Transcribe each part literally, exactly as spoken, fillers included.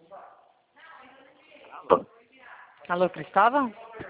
Alô, Cristóvão?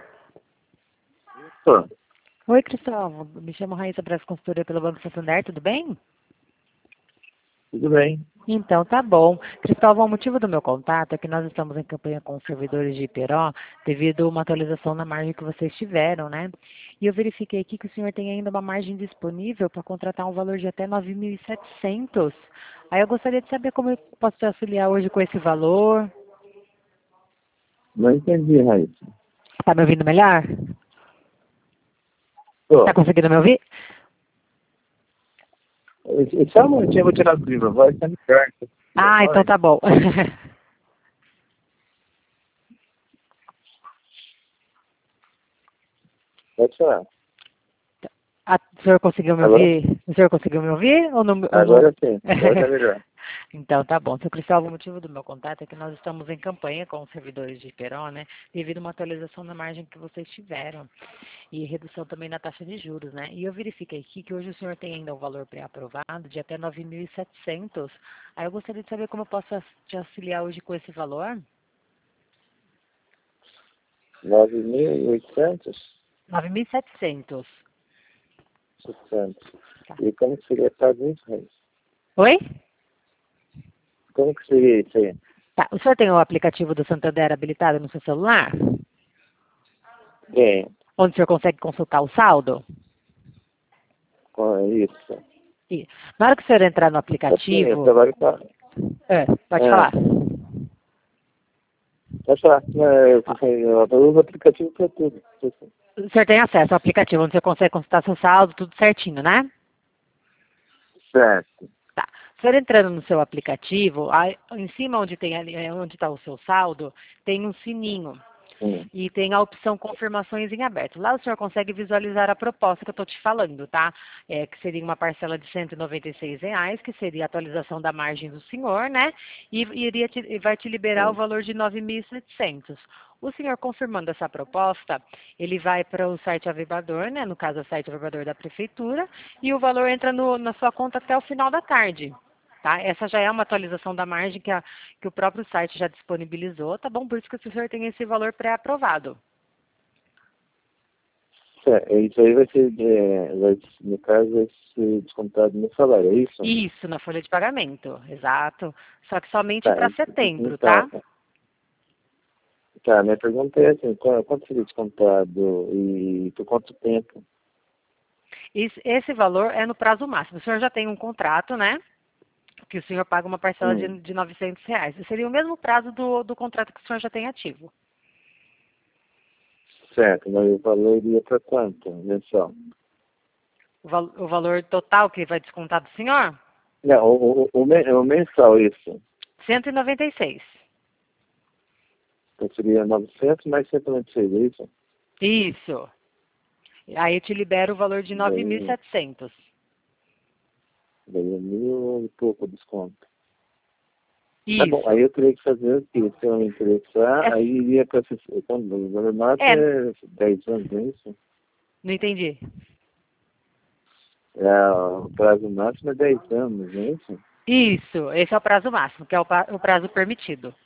Tô. Oi, Cristóvão. Me chamo Raíssa Brás, consultoria pelo Banco Santander, tudo bem? Tudo bem. Então, tá bom. Cristóvão, o motivo do meu contato é que nós estamos em campanha com os servidores de Iperó devido a uma atualização na margem que vocês tiveram, né? E eu verifiquei aqui que o senhor tem ainda uma margem disponível para contratar um valor de até nove mil e setecentos. Aí eu gostaria de saber como eu posso te auxiliar hoje com esse valor. Não entendi, Raíssa. Tá me ouvindo melhor? Tô. Tá conseguindo me ouvir? Eu- Só um momentinho, eu vou tirar do livro. A voz tá melhor. Ah, então tá bom. Pode falar. Ah, o senhor conseguiu me Alô? ouvir? O senhor conseguiu me ouvir? Ou não? Ou não... Agora sim. Agora tá melhor. Então, tá bom. Seu Cristóvão, o motivo do meu contato é que nós estamos em campanha com os servidores de Iperó, né? Devido a uma atualização na margem que vocês tiveram. E redução também na taxa de juros, né? E eu verifiquei aqui que hoje o senhor tem ainda um valor pré-aprovado de até nove mil e setecentos. Aí eu gostaria de saber como eu posso te auxiliar hoje com esse valor. nove mil e oitocentos? nove mil e setecentos. setecentos. Tá. E como que seria pago isso, Raíssa? Oi? Como que seria isso aí? Tá. O senhor tem o aplicativo do Santander habilitado no seu celular? Bem, Onde o senhor consegue consultar o saldo? com isso. E na hora que o senhor entrar no Assim, eu aplicativo... trabalho com a... É, pode É, falar. pode falar. Não, eu, Ó, eu, eu uso aplicativo para tudo. o senhor tem acesso ao aplicativo onde você consegue consultar seu saldo, tudo certinho, né? Certo. Tá. O senhor entrando no seu aplicativo, aí, em cima onde tem ali, é, onde está o seu saldo, tem um sininho. Sim. E tem a opção confirmações em aberto. Lá o senhor consegue visualizar a proposta que eu estou te falando, tá? É, que seria uma parcela de cento e noventa e seis reais, que seria a atualização da margem do senhor, né? E iria te, e vai te liberar o Sim. valor de nove mil e setecentos. O senhor confirmando essa proposta, ele vai para o site Avibrador, né? No caso, o site Avibrador da Prefeitura, e o valor entra no, na sua conta até o final da tarde. Tá? Essa já é uma atualização da margem que, a, que o próprio site já disponibilizou, tá bom? Por isso que o senhor tem esse valor pré-aprovado. Certo. Isso aí vai ser, é, vai, no caso, vai ser descontado no salário, é isso? Isso, na folha de pagamento, exato. Só que somente Tá, para e- setembro, então, tá? tá, minha pergunta é assim, qual- quanto seria descontado e por quanto tempo? Esse, esse valor é no prazo máximo. O senhor já tem um contrato, né? Que o senhor paga uma parcela de, Hum, de novecentos reais. E seria o mesmo prazo do, do contrato que o senhor já tem ativo. certo, mas o valor iria para quanto, mensal? O, val, o valor total que vai descontar do senhor? Não, o, o, o, men- o mensal, isso. cento e noventa e seis. Então seria novecentos mais cento e noventa e seis, é isso? Isso. Aí eu te libero o valor de nove mil e Daí, setecentos. daí é mil e pouco desconto. Tá bom, aí Isso. eu teria que fazer o quê? Se eu me interessar, É, aí iria para quando o valor máximo é, é dez anos, não é isso? não entendi. É, o prazo máximo é dez anos, não é isso? Isso, esse é o prazo máximo, que é o, pa- o prazo permitido.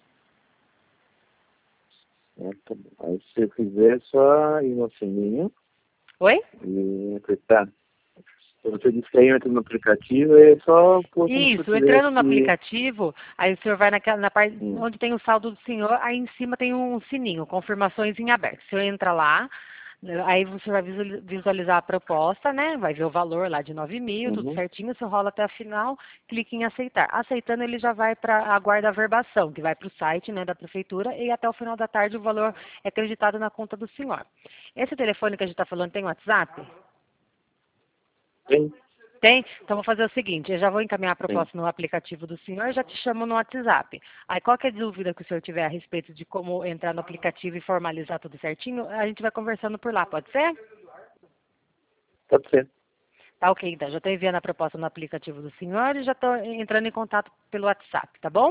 É, tá bom. Aí se eu quiser só ir no sininho Oi? e apertar. Se você disse que aí entra no aplicativo, é só pôr como se eu Isso, entrando no tivesse. aplicativo, aí o senhor vai naquela, na parte Hum, onde tem o saldo do senhor, aí em cima tem um sininho, confirmações em aberto. O senhor entra lá, aí você vai visuali- visualizar a proposta, né? Vai ver o valor lá de nove mil, tudo uhum. certinho, você rola até a final, clica em aceitar. Aceitando, ele já vai para a guarda verbação, que vai para o site, né, da prefeitura, e até o final da tarde o valor é acreditado na conta do senhor. Esse telefone que a gente está falando tem WhatsApp? Sim, Tem? Então vou fazer o seguinte, eu já vou encaminhar a sim. proposta no aplicativo do senhor e já te chamo no WhatsApp. Aí qualquer dúvida que o senhor tiver a respeito de como entrar no aplicativo e formalizar tudo certinho, a gente vai conversando por lá, pode ser? Pode ser. Tá ok, então. Já estou enviando a proposta no aplicativo do senhor e já estou entrando em contato pelo WhatsApp, tá bom?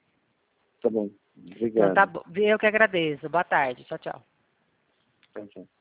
Tá bom. Então tá Obrigado. bom. Eu que agradeço. Boa tarde. Tchau, tchau. Tchau, tchau.